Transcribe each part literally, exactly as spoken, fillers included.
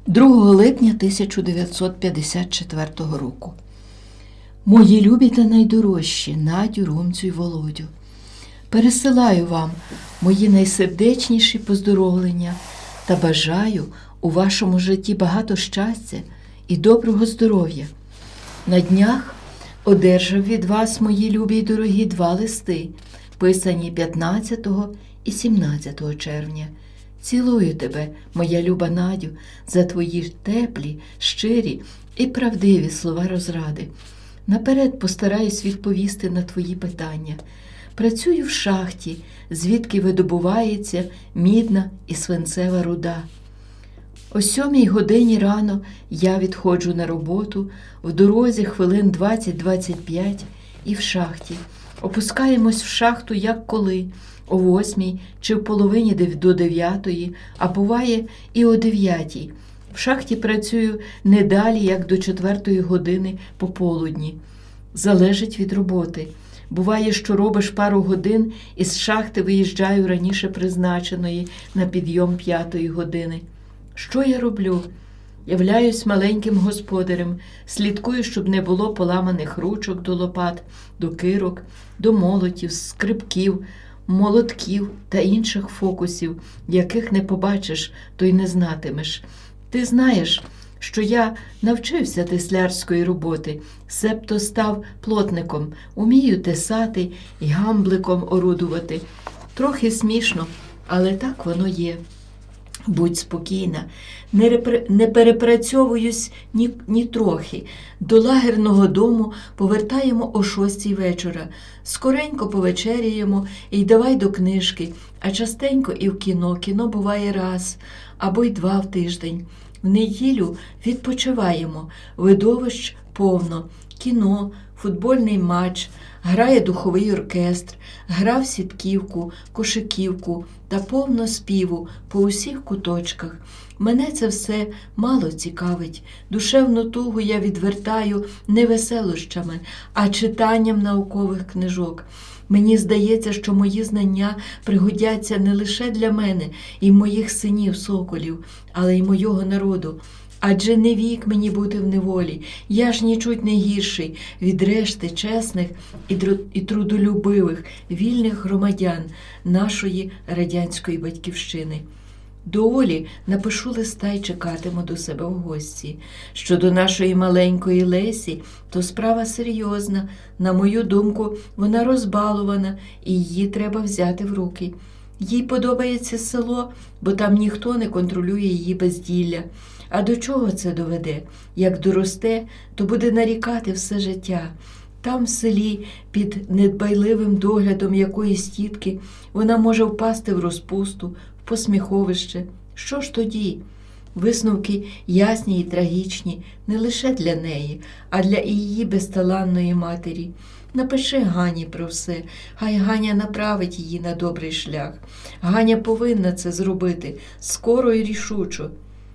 другого липня тисяча дев'ятсот п'ятдесят четвертого року. Мої любі та найдорожчі Надю, Ромцю й Володю, пересилаю вам мої найсердечніші поздоровлення та бажаю у вашому житті багато щастя і доброго здоров'я. На днях одержав від вас, мої любі й дорогі, два листи, писані п'ятнадцятого і сімнадцятого червня. Цілую тебе, моя люба Надю, за твої теплі, щирі і правдиві слова розради. Наперед постараюсь відповісти на твої питання. Працюю в шахті, звідки видобувається мідна і свинцева руда. О сьомій годині рано я відходжу на роботу, в дорозі хвилин двадцять-двадцять п'ять і в шахті. Опускаємось в шахту як коли, о восьмій чи в половині до дев'ятої, а буває і о дев'ятій. В шахті працюю не далі, як до четвертої години пополудні. Залежить від роботи. Буває, що робиш пару годин і з шахти виїжджаю раніше призначеної на підйом п'ятої години. Що я роблю? Являюсь маленьким господарем, слідкую, щоб не було поламаних ручок до лопат, до кирок, до молотів, скрипків, молотків та інших фокусів, яких не побачиш, то й не знатимеш. Ти знаєш, що я навчився теслярської роботи, себто став плотником, умію тесати і гамбликом орудувати. Трохи смішно, але так воно є. Будь спокійна, не, репр... не перепрацьовуюсь ні, ні трохи. До лагерного дому повертаємо о шостій вечора. Скоренько повечеряємо і давай до книжки, а частенько і в кіно. Кіно буває раз або й два в тиждень. В неділю відпочиваємо, видовищ повно, кіно, футбольний матч, грає духовий оркестр, гра в сітківку, кошиківку та повно співу по усіх куточках. Мене це все мало цікавить. Душевну тугу я відвертаю не веселощами, а читанням наукових книжок. Мені здається, що мої знання пригодяться не лише для мене і моїх синів-соколів, але й мого народу. Адже не вік мені бути в неволі, я ж нічуть не гірший від решти чесних і трудолюбивих, вільних громадян нашої радянської батьківщини. До Олі напишу листа й чекатиму до себе в гості. Щодо нашої маленької Лесі, то справа серйозна. На мою думку, вона розбалована, і її треба взяти в руки. Їй подобається село, бо там ніхто не контролює її безділля. А до чого це доведе? Як доросте, то буде нарікати все життя. Там, в селі, під недбайливим доглядом якоїсь тітки, вона може впасти в розпусту, в посміховище. Що ж тоді? Висновки ясні і трагічні не лише для неї, а для і її безталанної матері. Напиши Гані про все, хай Ганя направить її на добрий шлях. Ганя повинна це зробити скоро і рішучо.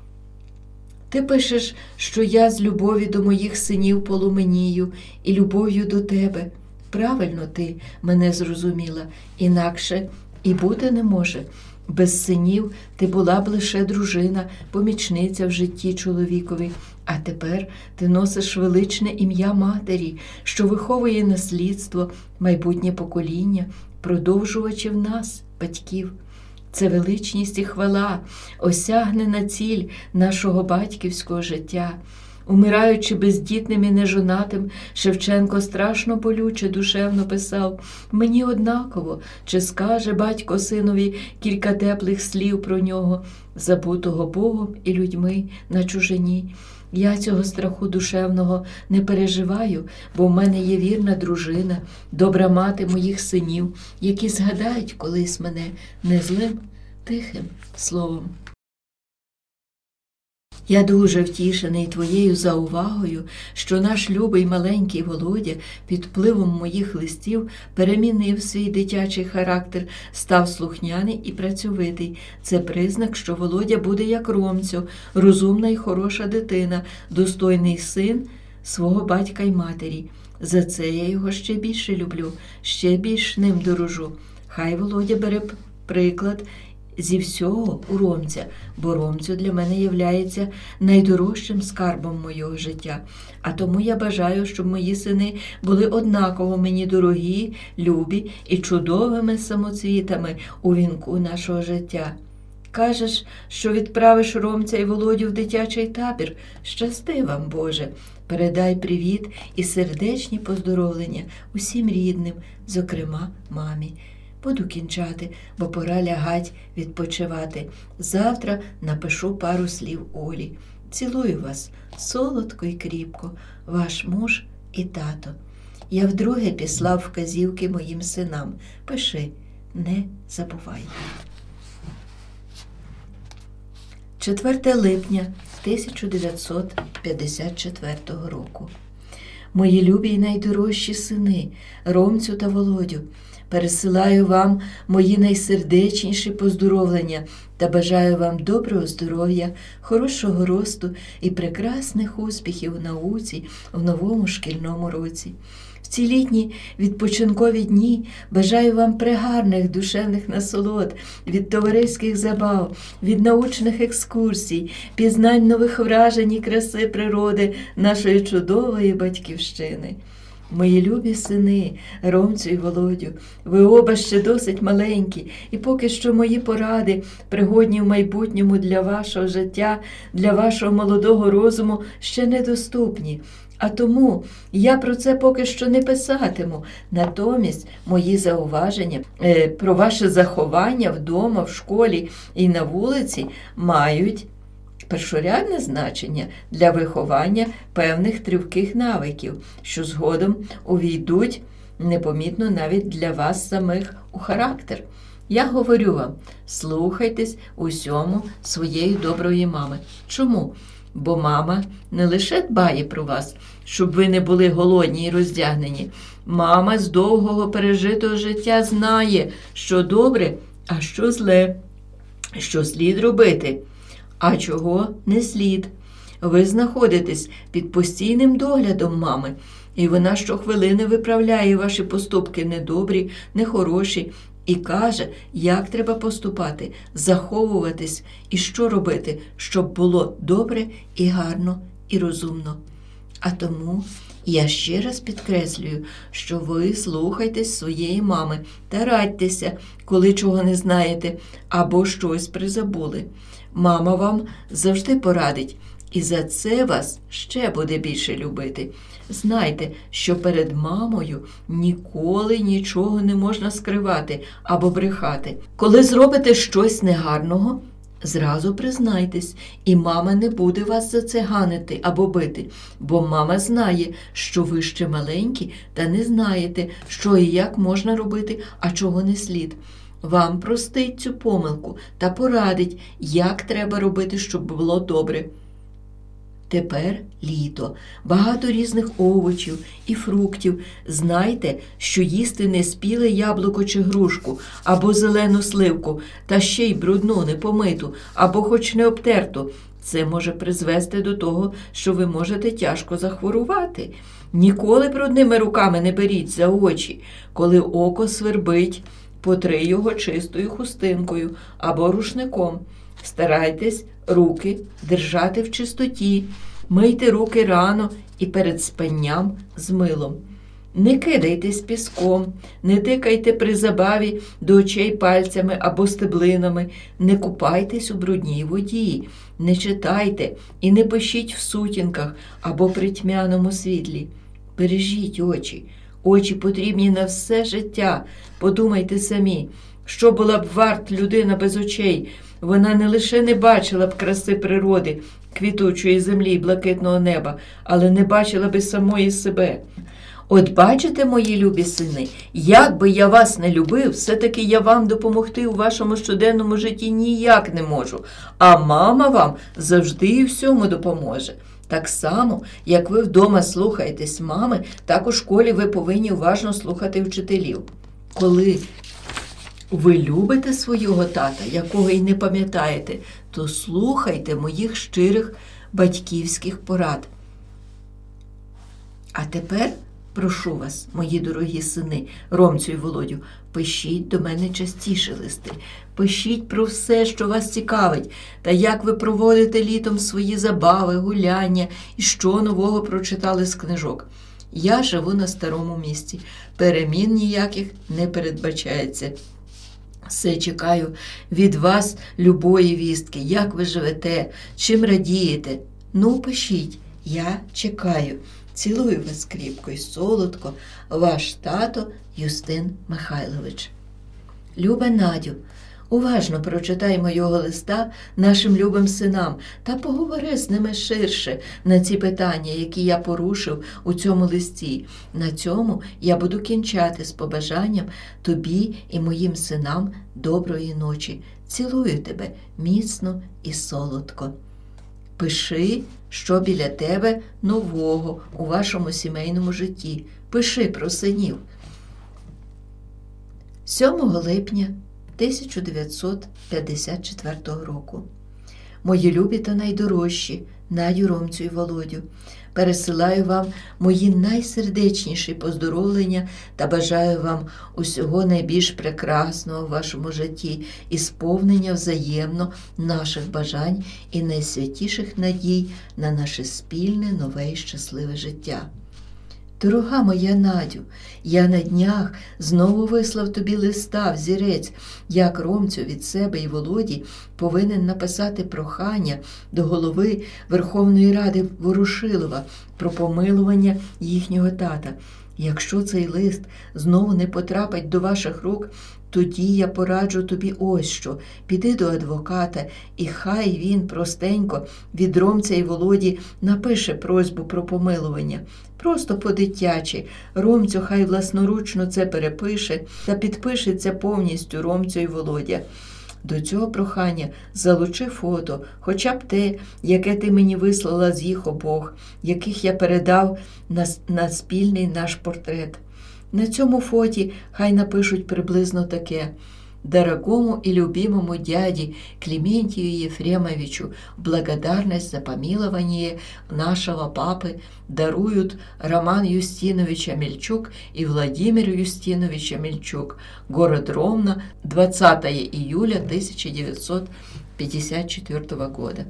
Ти пишеш, що я з любові до моїх синів полуменію і любов'ю до тебе. Правильно ти мене зрозуміла, інакше і бути не може. Без синів ти була б лише дружина, помічниця в житті чоловікові, а тепер ти носиш величне ім'я матері, що виховує наслідство, майбутнє покоління, продовжувачів нас, батьків. Це величність і хвала, осягнена ціль нашого батьківського життя. Умираючи бездітним і нежонатим, Шевченко страшно болюче душевно писав: «Мені однаково, чи скаже батько синові кілька теплих слів про нього, забутого Богом і людьми на чужині. Я цього страху душевного не переживаю, бо в мене є вірна дружина, добра мати моїх синів, які згадають колись мене не злим, тихим словом». Я дуже втішений твоєю заувагою, що наш любий маленький Володя під впливом моїх листів перемінив свій дитячий характер, став слухняний і працьовитий. Це признак, що Володя буде як Ромцю, розумна і хороша дитина, достойний син свого батька й матері. За це я його ще більше люблю, ще більш ним дорожу. Хай Володя бере приклад зі всього у Ромця, бо Ромцю для мене являється найдорожчим скарбом моєго життя. А тому я бажаю, щоб мої сини були однаково мені дорогі, любі і чудовими самоцвітами у вінку нашого життя. Кажеш, що відправиш Ромця і Володю в дитячий табір. Щасти вам, Боже! Передай привіт і сердечні поздоровлення усім рідним, зокрема мамі. Буду кінчати, бо пора лягать, відпочивати. Завтра напишу пару слів Олі. Цілую вас солодко і кріпко, ваш муж і тато. Я вдруге післав вказівки моїм синам. Пиши, не забувай. четверте липня тисяча дев'ятсот п'ятдесят четвертого року. Мої любі й найдорожчі сини, Ромцю та Володю, пересилаю вам мої найсердечніші поздоровлення та бажаю вам доброго здоров'я, хорошого росту і прекрасних успіхів у науці в новому шкільному році. В ці літні відпочинкові дні бажаю вам пригарних душевних насолод, від товариських забав, від научних екскурсій, пізнань нових вражень і краси природи нашої чудової батьківщини. Мої любі сини, Ромцю і Володю, ви оба ще досить маленькі, і поки що мої поради, пригодні в майбутньому для вашого життя, для вашого молодого розуму, ще недоступні. А тому я про це поки що не писатиму. Натомість мої зауваження е, про ваше заховання вдома, в школі і на вулиці мають першорядне значення для виховання певних тривких навиків, що згодом увійдуть непомітно навіть для вас самих у характер. Я говорю вам, слухайтесь усьому своєї доброї мами. Чому? Бо мама не лише дбає про вас, щоб ви не були голодні і роздягнені. Мама з довгого пережитого життя знає, що добре, а що зле, що слід робити, а чого не слід. Ви знаходитесь під постійним доглядом мами, і вона щохвилини виправляє ваші поступки недобрі, нехороші, і каже, як треба поступати, заховуватись і що робити, щоб було добре і гарно і розумно. А тому я ще раз підкреслюю, що ви слухайтесь своєї мами та радьтеся, коли чого не знаєте або щось призабули. Мама вам завжди порадить, і за це вас ще буде більше любити. Знайте, що перед мамою ніколи нічого не можна скривати або брехати. Коли зробите щось негарного, зразу признайтесь, і мама не буде вас за це ганити або бити, бо мама знає, що ви ще маленькі та не знаєте, що і як можна робити, а чого не слід. Вам простить цю помилку та порадить, як треба робити, щоб було добре. Тепер літо, багато різних овочів і фруктів. Знайте, що їсти неспіле яблуко чи грушку, або зелену сливку, та ще й брудну, непомиту, або хоч не обтерту, це може призвести до того, що ви можете тяжко захворувати. Ніколи брудними руками не беріть за очі. Коли око свербить, потри його чистою хустинкою або рушником. Старайтесь руки держати в чистоті, мийте руки рано і перед спанням з милом. Не кидайтесь піском, не тикайте при забаві до очей пальцями або стеблинами, не купайтесь у брудній воді, не читайте і не пишіть в сутінках або при тьмяному світлі. Бережіть очі. Очі потрібні на все життя. Подумайте самі, що була б варт людина без очей. Вона не лише не бачила б краси природи, квітучої землі і блакитного неба, але не бачила б і самої себе. От бачите, мої любі сини, як би я вас не любив, все-таки я вам допомогти у вашому щоденному житті ніяк не можу, а мама вам завжди і всьому допоможе. Так само, як ви вдома слухаєтесь мами, так у школі ви повинні уважно слухати вчителів. Коли ви любите свого тата, якого й не пам'ятаєте, то слухайте моїх щирих батьківських порад. А тепер Прошу вас, мої дорогі сини, Ромцю і Володю, пишіть до мене частіше листи. Пишіть про все, що вас цікавить, та як ви проводите літом свої забави, гуляння і що нового прочитали з книжок. Я живу на старому місці, перемін ніяких не передбачається. Все чекаю від вас любої вістки, як ви живете, чим радієте. Ну, пишіть, я чекаю. Цілую вас кріпко і солодко, ваш тато Юстин Михайлович. Люба Надю, уважно прочитай мого листа нашим любим синам та поговори з ними ширше на ці питання, які я порушив у цьому листі. На цьому я буду кінчати з побажанням тобі і моїм синам доброї ночі. Цілую тебе міцно і солодко. Пиши, що біля тебе нового у вашому сімейному житті. Пиши про синів. сьомого липня тисяча дев'ятсот п'ятдесят четвертого року. Мої любі та найдорожчі Надю, Ромцю і Володю, пересилаю вам мої найсердечніші поздоровлення та бажаю вам усього найбільш прекрасного в вашому житті і сповнення взаємно наших бажань і найсвятіших надій на наше спільне, нове і щасливе життя. Дорога моя Надю, я на днях знову вислав тобі листа, взірець, як Ромцю від себе і Володі повинен написати прохання до голови Верховної Ради Ворушилова про помилування їхнього тата. Якщо цей лист знову не потрапить до ваших рук, тоді я пораджу тобі ось що. Піди до адвоката, і хай він простенько від Ромця і Володі напише просьбу про помилування. Просто по-дитячі. Ромцю хай власноручно це перепише та підпишеться повністю Ромцю і Володя. До цього прохання залучи фото, хоча б те, яке ти мені вислала з їх обох, яких я передав на, на спільний наш портрет. На цьому фоті хай напишуть приблизно таке: «Дорогому и любимому дяде Клементию Ефремовичу в благодарность за помилование нашего папы даруют Роман Юстинович Амельчук и Владимир Юстинович Амельчук. Город Ровно, двадцатого июля тисяча дев'ятсот п'ятдесят четвертого года».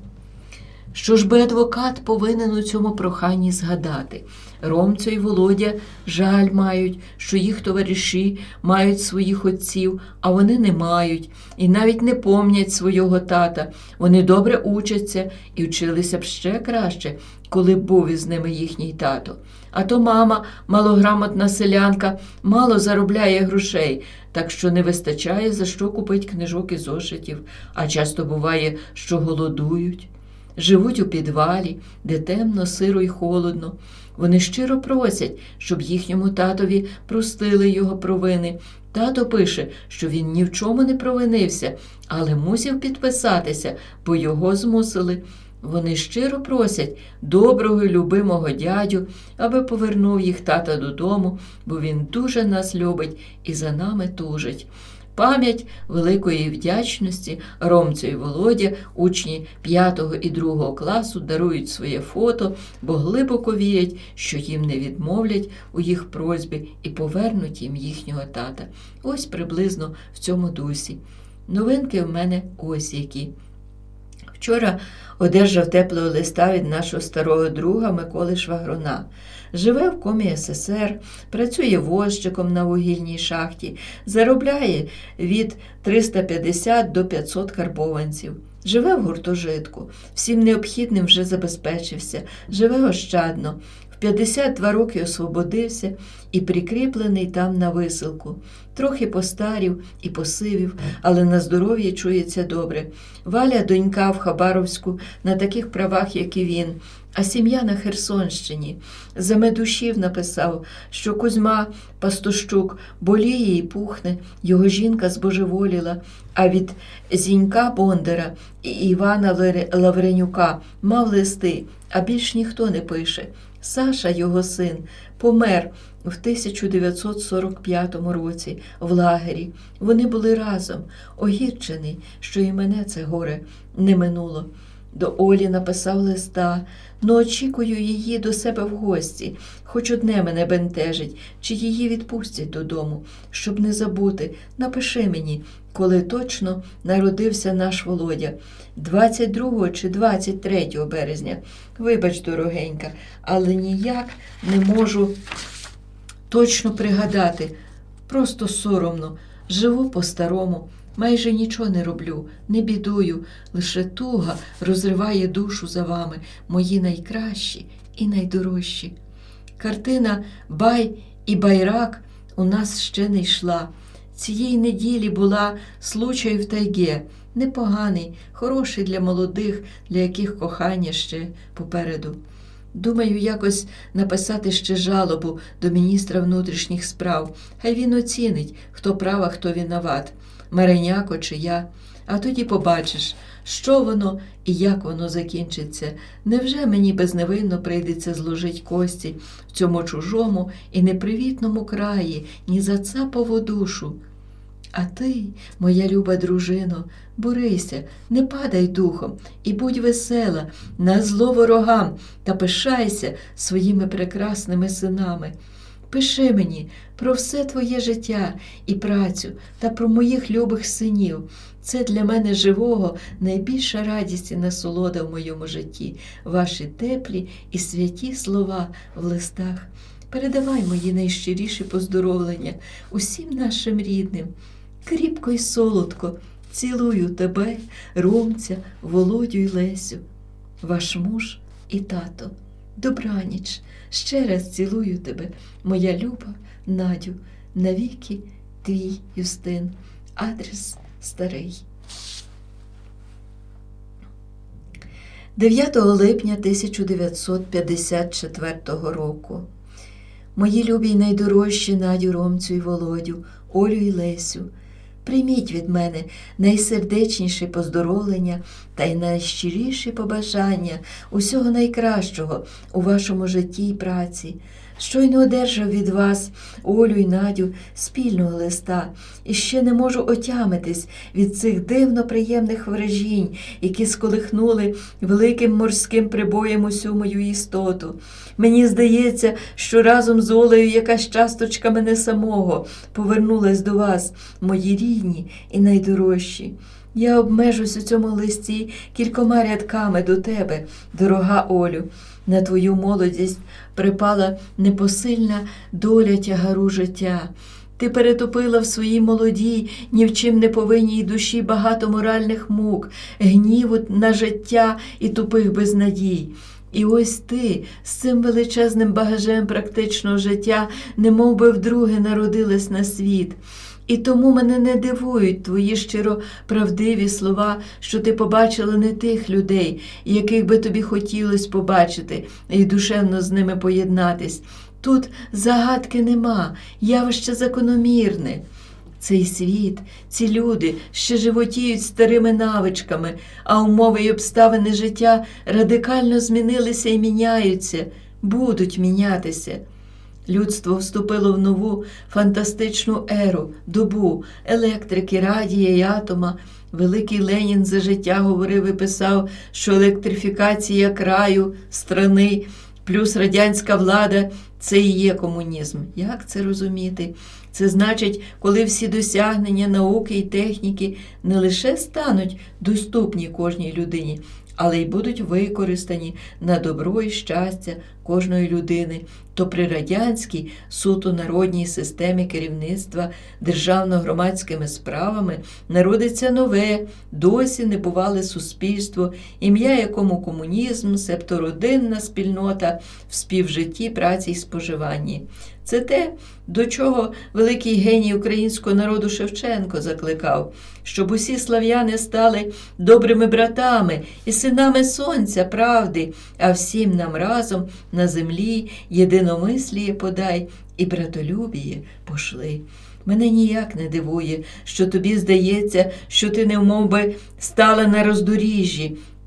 Що ж би адвокат повинен у цьому проханні згадати? Ромцю і Володя жаль мають, що їх товариші мають своїх отців, а вони не мають, і навіть не помнять свого тата. Вони добре учаться і вчилися б ще краще, коли б був із ними їхній тато. А то мама, малограмотна селянка, мало заробляє грошей, так що не вистачає за що купити книжок і зошитів, а часто буває, що голодують. Живуть у підвалі, де темно, сиро й холодно. Вони щиро просять, щоб їхньому татові простили його провини. Тато пише, що він ні в чому не провинився, але мусив підписатися, бо його змусили. Вони щиро просять доброго і любимого дядю, аби повернув їх тата додому, бо він дуже нас любить і за нами тужить. Пам'ять великої вдячності Ромцю і Володя, учні п'ятого і другого класу, дарують своє фото, бо глибоко вірять, що їм не відмовлять у їх просьбі і повернуть їм їхнього тата. Ось приблизно в цьому дусі. Новинки в мене ось які. Вчора одержав теплого листа від нашого старого друга Миколи Швагруна. Живе в комі ес ес ер, працює возчиком на вугільній шахті, заробляє від триста п'ятдесят до п'ятсот карбованців. Живе в гуртожитку, всім необхідним вже забезпечився, живе ощадно. В п'ятдесят два роки освободився і прикріплений там на висилку. Трохи постарів і посивів, але на здоров'ї чується добре. Валя донька в Хабаровську на таких правах, як і він, а сім'я на Херсонщині. Замедушів написав, що Кузьма Пастущук боліє і пухне, його жінка збожеволіла, а від Зінька Бондара і Івана Лавренюка мав листи, а більш ніхто не пише. Саша, його син, помер в тисяча дев'ятсот сорок п'ятому році в лагері. Вони були разом, огірчений, що і мене це горе не минуло. До Олі написав листа, но очікую її до себе в гості. Хоч одне мене бентежить, чи її відпустять додому. Щоб не забути, напиши мені, коли точно народився наш Володя. двадцять другого чи двадцять третього березня. Вибач, дорогенька, але ніяк не можу точно пригадати. Просто соромно. Живу по-старому. Майже нічого не роблю, не бідую, лише туга розриває душу за вами, мої найкращі і найдорожчі. Картина «Бай і байрак» у нас ще не йшла. Цієї неділі була «Случай в тайге», непоганий, хороший для молодих, для яких кохання ще попереду. Думаю, якось написати ще жалобу до міністра внутрішніх справ. Хай він оцінить, хто прав, а хто винуват. Мариняко чи я, а тоді побачиш, що воно і як воно закінчиться. Невже мені безневинно прийдеться зложить кості в цьому чужому і непривітному краї, ні за цапову душу? А ти, моя люба дружино, борися, не падай духом і будь весела, назло ворогам, та пишайся своїми прекрасними синами. Пиши мені про все твоє життя і працю та про моїх любих синів. Це для мене живого найбільша радість і насолода в моєму житті. Ваші теплі і святі слова в листах. Передавай мої найщиріші поздоровлення усім нашим рідним. Кріпко й солодко цілую тебе, Ромця, Володю й Лесю. Ваш муж і тато. Добраніч. Ще раз цілую тебе, моя люба Надю, навіки твій Юстин. Адрес старий. дев'ятого липня тисяча дев'ятсот п'ятдесят четвертого року. Мої любі й найдорожчі Надю, Ромцю й Володю, Олю й Лесю, прийміть від мене найсердечніші поздоровлення та й найщиріші побажання усього найкращого у вашому житті й праці. Щойно одержав від вас, Олю й Надю, спільного листа, і ще не можу отямитись від цих дивно приємних вражінь, які сколихнули великим морським прибоєм усю мою істоту. Мені здається, що разом з Олею якась часточка мене самого повернулась до вас, мої рідні і найдорожчі. Я обмежусь у цьому листі кількома рядками до тебе, дорога Олю. На твою молодість припала непосильна доля тягару життя. Ти перетопила в своїй молодій, ні в чим не повинній душі багато моральних мук, гніву на життя і тупих безнадій. І ось ти з цим величезним багажем практичного життя немов би вдруге народилась на світ. І тому мене не дивують твої щиро правдиві слова, що ти побачила не тих людей, яких би тобі хотілося побачити і душевно з ними поєднатись. Тут загадки нема, явище закономірне. Цей світ, ці люди ще животіють старими навичками, а умови й обставини життя радикально змінилися і міняються, будуть мінятися. Людство вступило в нову фантастичну еру, добу електрики, радія і атома. Великий Ленін за життя говорив і писав, що електрифікація краю, страни, плюс радянська влада – це і є комунізм. Як це розуміти? Це значить, коли всі досягнення науки і техніки не лише стануть доступні кожній людині, але й будуть використані на добро і щастя кожної людини, то при радянській суто народній системі керівництва державно-громадськими справами народиться нове, досі небувале суспільство, ім'я якому комунізм, себто родинна спільнота в співжитті, праці й споживанні. Це те, до чого великий геній українського народу Шевченко закликав, щоб усі слав'яни стали добрими братами і синами сонця, правди, а всім нам разом на землі єдиномисліє подай і братолюбіє пошли. Мене ніяк не дивує, що тобі здається, що ти немов би стала на роздоріжжі.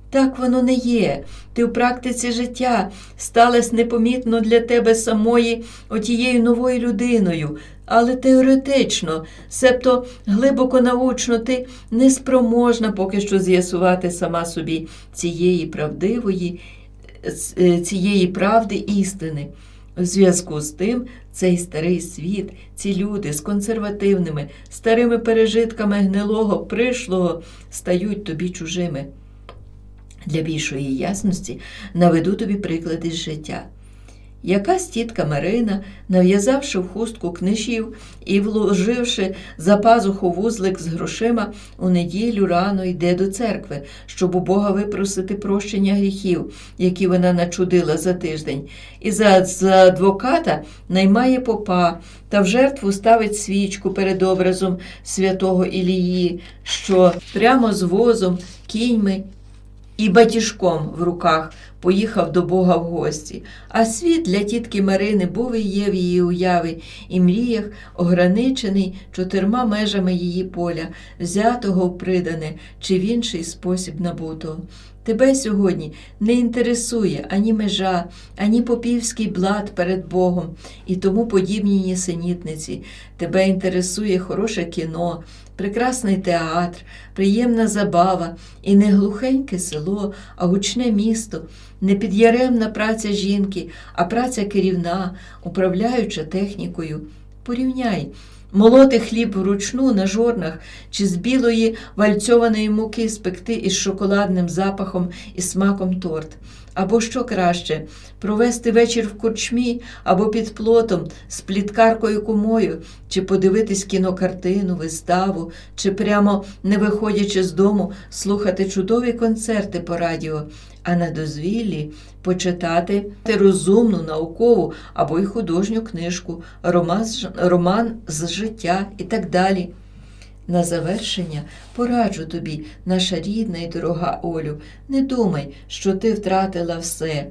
Так воно не є. Ти в практиці життя сталась непомітно для тебе самої отією новою людиною, але теоретично, себто глибоко научно ти не спроможна поки що з'ясувати сама собі цієї правдивої, цієї правди істини. В зв'язку з тим, цей старий світ, ці люди з консервативними, старими пережитками гнилого, пришлого стають тобі чужими. Для більшої ясності наведу тобі приклади з життя. Якась тітка Марина, нав'язавши в хустку книжів і вложивши за пазуху вузлик з грошима, у неділю рано йде до церкви, щоб у Бога випросити прощення гріхів, які вона начудила за тиждень. І за, за адвоката наймає попа та в жертву ставить свічку перед образом святого Ілії, що прямо з возом, кіньми і батіжком в руках поїхав до Бога в гості. А світ для тітки Марини був і є в її уяві і мріях, ограничений чотирма межами її поля, взятого в придане чи в інший спосіб набутого. Тебе сьогодні не інтересує ані межа, ані попівський блат перед Богом і тому подібні нісенітниці. Тебе інтересує хороше кіно, прекрасний театр, приємна забава і не глухеньке село, а гучне місто, не підяремна праця жінки, а праця керівна, управляюча технікою. Порівняй. Молоти хліб вручну на жорнах чи з білої вальцьованої муки спекти із шоколадним запахом і смаком торт. Або що краще, провести вечір в корчмі або під плотом з пліткаркою кумою, чи подивитись кінокартину, виставу, чи прямо не виходячи з дому слухати чудові концерти по радіо, а на дозвіллі почитати розумну, наукову або й художню книжку, роман, роман з життя і так далі. На завершення пораджу тобі, наша рідна і дорога Олю, не думай, що ти втратила все,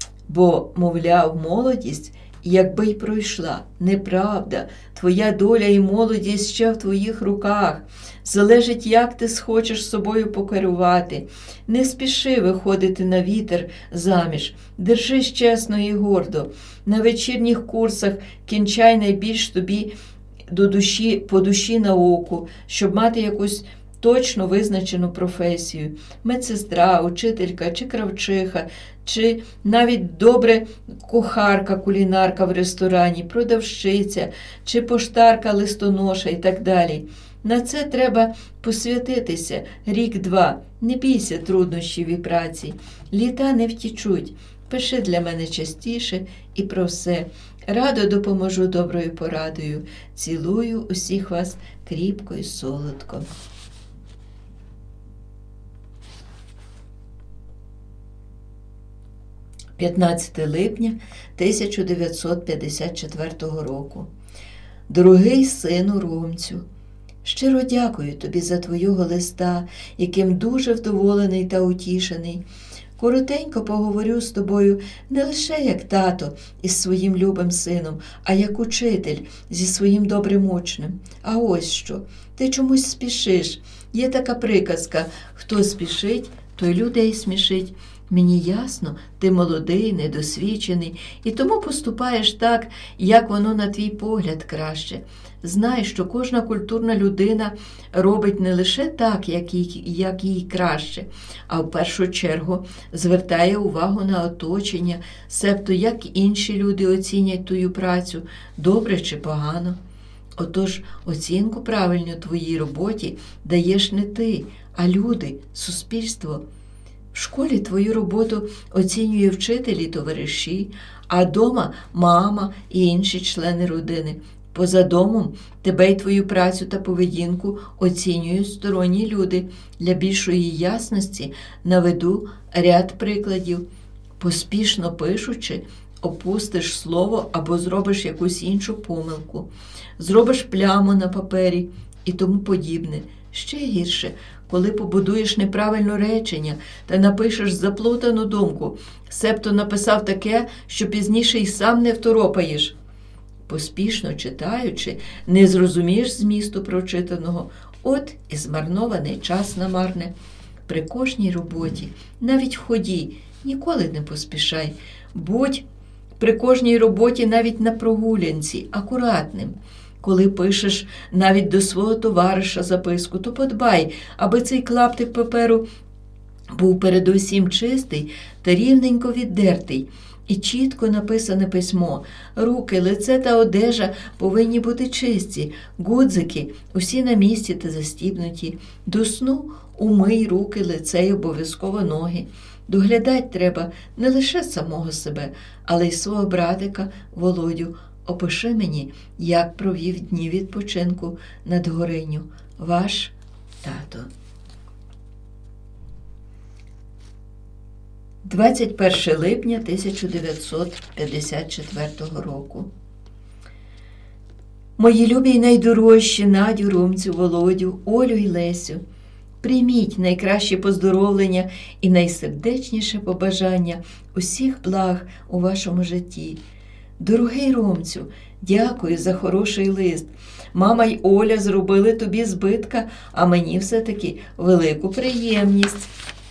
бо, мовляв, молодість, якби й пройшла. Неправда, твоя доля і молодість ще в твоїх руках. Залежить, як ти схочеш собою покерувати. Не спіши виходити на вітер заміж, держись чесно і гордо. На вечірніх курсах кінчай найбільш тобі до душі, по душі науку, щоб мати якусь точно визначену професію. Медсестра, учителька чи кравчиха, чи навіть добре кухарка, кулінарка в ресторані, продавщиця, чи поштарка, листоноша і так далі. На це треба посвятитися рік-два. Не бійся труднощів і праці. Літа не втічуть. Пиши для мене частіше і про все. Радо допоможу доброю порадою. Цілую усіх вас кріпко і солодко. п'ятнадцяте липня тисяча дев'ятсот п'ятдесят четвертого року. Дорогий сину Ромцю, щиро дякую тобі за твого листа, яким дуже вдоволений та утішений. Коротенько поговорю з тобою не лише як тато із своїм любим сином, а як учитель зі своїм добрим учнем. А ось що, ти чомусь спішиш. Є така приказка: хто спішить, той людей смішить. Мені ясно, ти молодий, недосвідчений, і тому поступаєш так, як воно на твій погляд краще. Знай, що кожна культурна людина робить не лише так, як їй, як їй краще, а в першу чергу звертає увагу на оточення, себто як інші люди оцінять твою працю, добре чи погано. Отож, оцінку правильну твоїй роботі даєш не ти, а люди, суспільство. В школі твою роботу оцінює вчитель і товариші, а дома мама і інші члени родини. Поза домом тебе й твою працю та поведінку оцінюють сторонні люди. Для більшої ясності наведу ряд прикладів. Поспішно пишучи, опустиш слово або зробиш якусь іншу помилку, зробиш пляму на папері і тому подібне. Ще гірше, коли побудуєш неправильне речення та напишеш заплутану думку, себто написав таке, що пізніше й сам не второпаєш. Поспішно читаючи, не зрозумієш змісту прочитаного, от і змарнований час намарне. при кожній роботі, навіть в ході, ніколи не поспішай. Будь при кожній роботі, навіть на прогулянці, акуратним. Коли пишеш навіть до свого товариша записку, то подбай, аби цей клаптик паперу був передусім чистий та рівненько віддертий. І чітко написане письмо. Руки, лице та одежа повинні бути чисті, гудзики усі на місці та застібнуті. До сну умий руки, лице й обов'язково ноги. Доглядать треба не лише самого себе, але й свого братика Володю. Опиши мені, як провів дні відпочинку над Горинню. Ваш тато. двадцять перше липня тисяча дев'ятсот п'ятдесят четвертого року. Мої любі й найдорожчі Надю, Ромцю, Володю, Олю й Лесю, прийміть найкращі поздоровлення і найсердечніше побажання усіх благ у вашому житті. Дорогий Ромцю, дякую за хороший лист. Мама й Оля зробили тобі збитка, а мені все-таки велику приємність.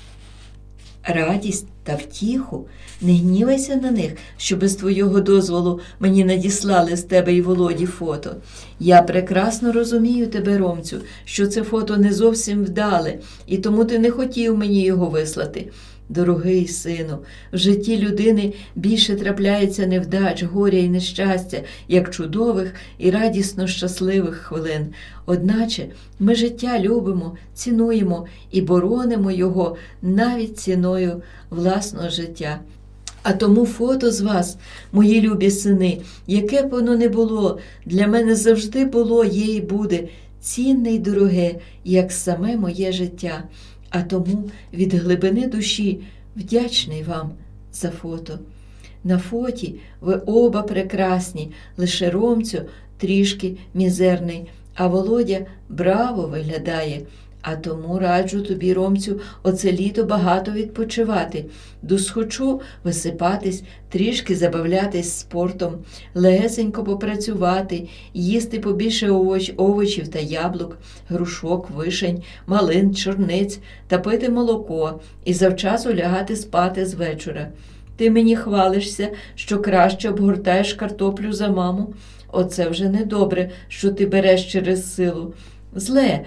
Радість та втіху, не гнівайся на них, що без твого дозволу мені надіслали з тебе і Володі фото. Я прекрасно розумію тебе, Ромцю, що це фото не зовсім вдале, і тому ти не хотів мені його вислати. Дорогий сину, в житті людини більше трапляється невдач, горя і нещастя, як чудових і радісно щасливих хвилин. Одначе ми життя любимо, цінуємо і боронимо його навіть ціною власного життя. А тому фото з вас, мої любі сини, яке б воно не було, для мене завжди було, є і буде, цінне й дороге, як саме моє життя. А тому від глибини душі вдячний вам за фото. На фоті ви оба прекрасні, лише Ромцю трішки мізерний, а Володя браво виглядає. А тому раджу тобі, Ромцю, оце літо багато відпочивати, досхочу висипатись, трішки забавлятись спортом, легесенько попрацювати, їсти побільше овоч, овочів та яблук, грушок, вишень, малин, чорниць та пити молоко і завчасу лягати спати з вечора. Ти мені хвалишся, що краще обгортаєш картоплю за маму. Оце вже недобре, що ти береш через силу. Зле,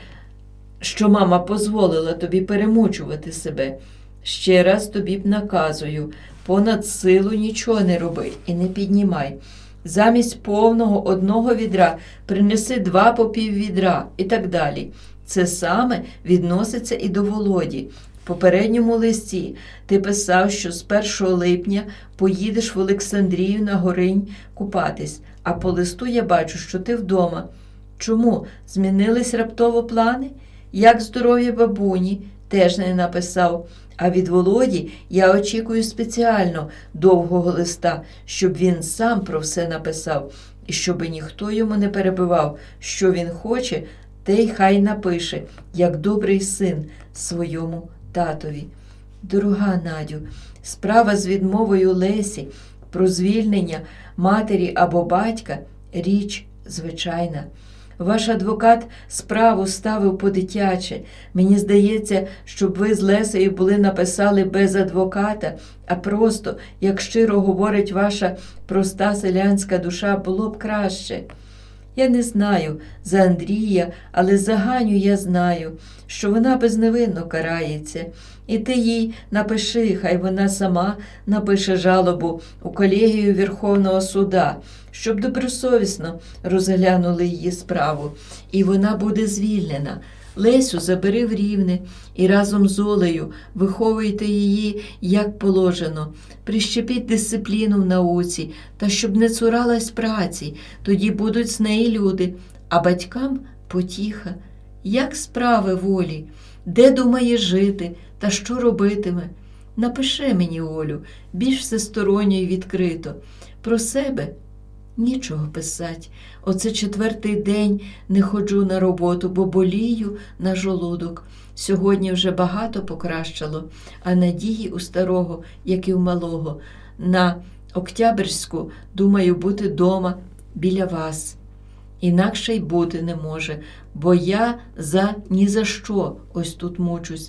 що мама дозволила тобі перемучувати себе. Ще раз тобі б наказую, понад силу нічого не роби і не піднімай. Замість повного одного відра принеси два по пів відра і так далі. Це саме відноситься і до Володі. В попередньому листі ти писав, що з першого липня поїдеш в Олександрію на Горинь купатись, а по листу я бачу, що ти вдома. Чому? Змінились раптово плани? Як здоров'я бабуні, теж не написав. А від Володі я очікую спеціально довгого листа, щоб він сам про все написав, і щоб ніхто йому не перебивав, що він хоче, те й хай напише, як добрий син своєму татові. Дорога Надю, справа з відмовою Лесі про звільнення матері або батька – річ звичайна. Ваш адвокат справу ставив по-дитяче. Мені здається, щоб ви з Лесею були написали без адвоката, а просто, як щиро говорить ваша проста селянська душа, було б краще. Я не знаю за Андрія, але за Ганю я знаю, що вона безневинно карається. І ти їй напиши, хай вона сама напише жалобу у колегію Верховного суда, щоб добросовісно розглянули її справу. І вона буде звільнена. Лесю забери в Рівне і разом з Олею виховуйте її, як положено. Прищепіть дисципліну в науці, та щоб не цуралась праці, тоді будуть з неї люди, а батькам потіха. Як справи волі? Де думає жити та що робитиме? Напиши мені, Олю, більш всесторонньо й відкрито. Про себе нічого писать. Оце четвертий день не ходжу на роботу, бо болію на жолудок. Сьогодні вже багато покращало, а надії у старого, як і у малого. На Октябрьську думаю бути дома біля вас. Інакше й бути не може, бо я за ні за що ось тут мучусь.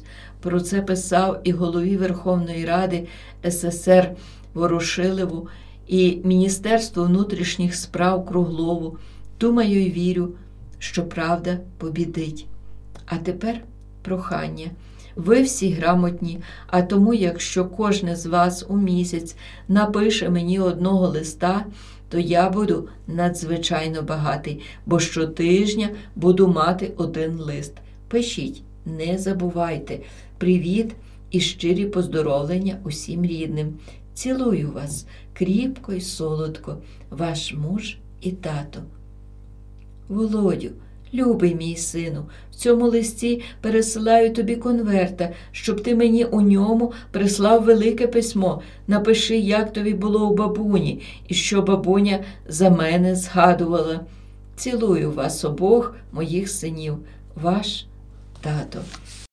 Про це писав і голові Верховної Ради ес ес ер Ворошилову, і Міністерству внутрішніх справ Круглову. Думаю і вірю, що правда побідить. А тепер прохання. Ви всі грамотні, а тому, якщо кожне з вас у місяць напише мені одного листа, то я буду надзвичайно багатий, бо щотижня буду мати один лист. Пишіть, не забувайте. Привіт і щирі поздоровлення усім рідним. Цілую вас кріпко й солодко, ваш муж і тато. Володю, любий мій сину, в цьому листі пересилаю тобі конверта, щоб ти мені у ньому прислав велике письмо. Напиши, як тобі було у бабуні, і що бабуня за мене згадувала. Цілую вас обох, моїх синів, ваш тато.